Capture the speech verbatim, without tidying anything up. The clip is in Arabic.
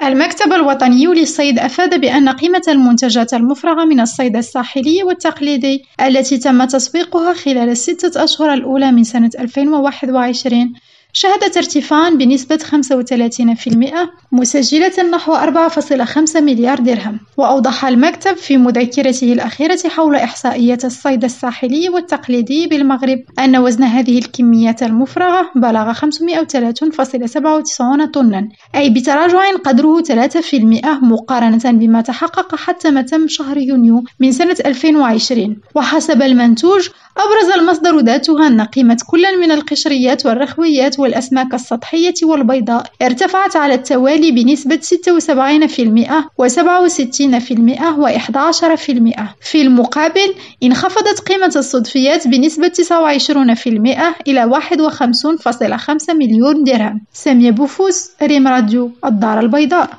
المكتب الوطني للصيد أفاد بأن قيمة المنتجات المفرغة من الصيد الساحلي والتقليدي التي تم تسويقها خلال الستة أشهر الأولى من سنة ألفين وواحد وعشرين شهدت ارتفاعًا بنسبة خمسة وثلاثين بالمئة مسجلة نحو أربعة فاصلة خمسة مليار درهم. وأوضح المكتب في مذكرته الأخيرة حول إحصائيات الصيد الساحلي والتقليدي بالمغرب أن وزن هذه الكميات المفرغة بلغ خمسمائة وثلاثة فاصلة سبعة وتسعين طنًا، أي بتراجع قدره ثلاثة بالمئة مقارنة بما تحقق حتى متم شهر يونيو من سنة ألفين وعشرين. وحسب المنتوج أبرز المصدر ذاته أن قيمة كل من القشريات والرخويات والأسماك السطحية والبيضاء ارتفعت على التوالي بنسبة ستة وسبعين بالمئة وسبعة وستين بالمئة وإحدى عشر بالمئة. في المقابل انخفضت قيمة الصدفيات بنسبة تسعة وعشرين بالمئة إلى واحد وخمسين فاصلة خمسة مليون درهم. سامية بوفوس، ريم راديو، الدار البيضاء.